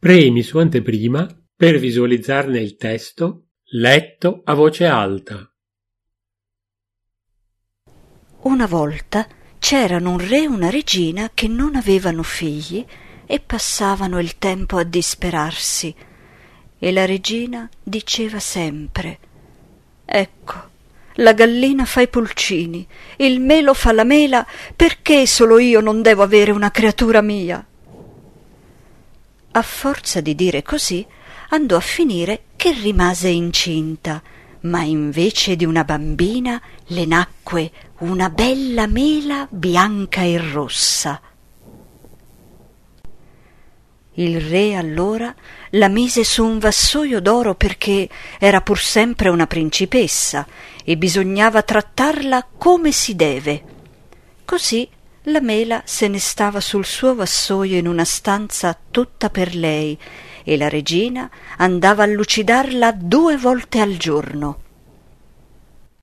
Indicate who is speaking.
Speaker 1: Premi su anteprima per visualizzarne il testo letto a voce alta.
Speaker 2: Una volta c'erano un re e una regina che non avevano figli e passavano il tempo a disperarsi. E la regina diceva sempre: «Ecco, la gallina fa i pulcini, il melo fa la mela, perché solo io non devo avere una creatura mia?» A forza di dire così, andò a finire che rimase incinta, ma invece di una bambina le nacque una bella mela bianca e rossa. Il re allora la mise su un vassoio d'oro perché era pur sempre una principessa e bisognava trattarla come si deve. Così la mela se ne stava sul suo vassoio in una stanza tutta per lei e la regina andava a lucidarla 2 volte al giorno.